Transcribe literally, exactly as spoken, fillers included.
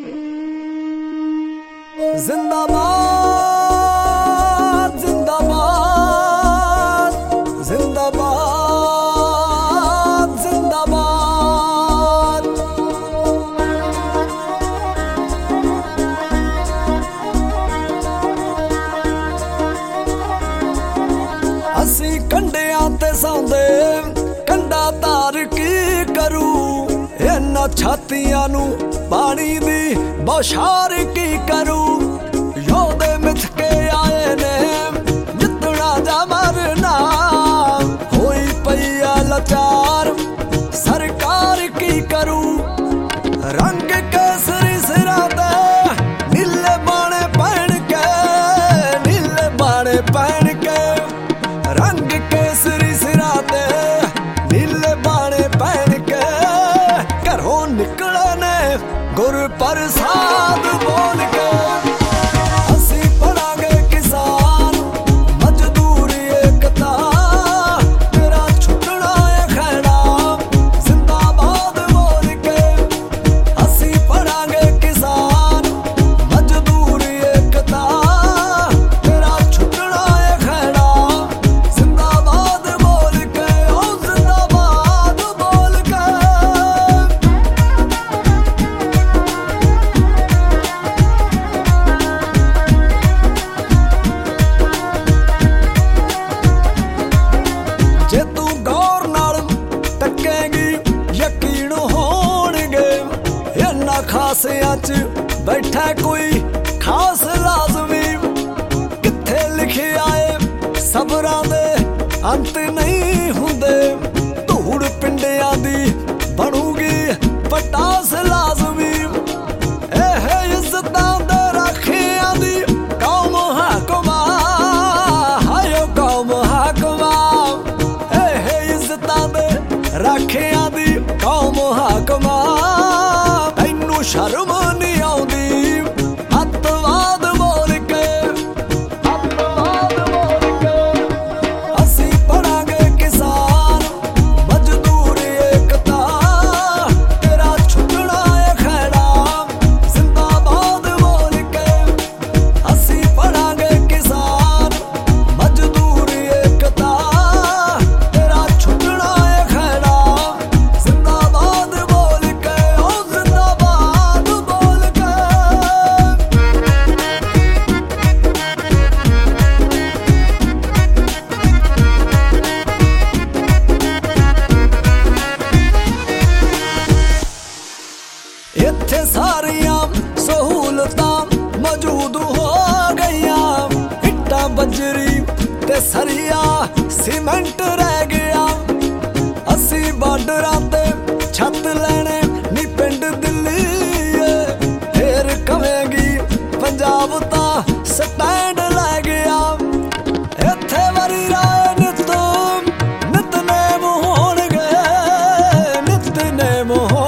जिंदाबाद जिंदाबाद जिंदाबाद जिंदाबाद। असी कंडियां ते सौंदे कंडा तार की करू, इन्हां छातियां नू पानी दी बौछार की करू। योधे मिथ के आए ने जितना जा मरना, होई पैया लाचार सरकार की करू। रंग केसरी सिरा ते नीले बाणे पहन के, नीले बाणे पहन के। रंग केसरी सिरा ते नीले बाणे पहन के, घरों निकले ने गुर प्रसाद बोल के। असी पढ़ांगे किसान मजदूर एकता, तेरा छुटना है खैड़ा जिंदाबाद बोल के। असी पढ़ांगे किसान मजदूर एकता, तेरा छुटना है खैड़ा जिंदाबाद बोल के। ओ जिंदाबाद बोल के। जे तू गौर नाल तकेगी यकीन होणगे, इन्हां खासियां च बैठा कोई खास लाजमी। किथे लिखिया है सबरां दे अंत नहीं हुंदे, धूड़ पिंडियां दी बनूगी पटास लाजमी। एह इज्जतां दे राखियां दी कौम हाकमा, हायो कौम हाकमा। एह इज्जतां दे राखियां दी कौम हाकमा, तैनू शर्म नहीं आउंदी अतवाद बोल के, अतवाद बोल के। असी पढ़ांगे किसान मजदूर एकता, तेरा छुटना है खैड़ा जिंदाबाद बोल के। असी पढ़ांगे किसान मजदूर एकता, तेरा छुटना है खैड़ा जिंदाबाद बोल के। ओ जिंदाबाद बोल के। इत्थे सारियां सहूलतां मौजूद हो गईयां, इट्टां बजरी ते सरिया सीमेंट रह गया। असी बार्डरां ते छत लैणे नी पिंड दिल्ली, फेर कवेंगी पंजाब ता स्टैंड लै गया। इत्थे वरी राय नित नितनेम होणगे, नितनेम हो